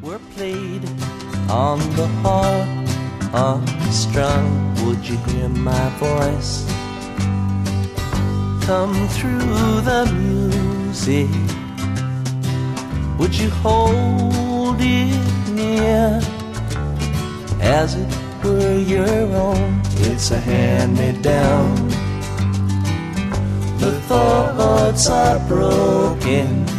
were played on the harp, unstrung, would you hear my voice come through the music? Would you hold it near as it were your own? It's a hand-me-down. The thoughts are broken,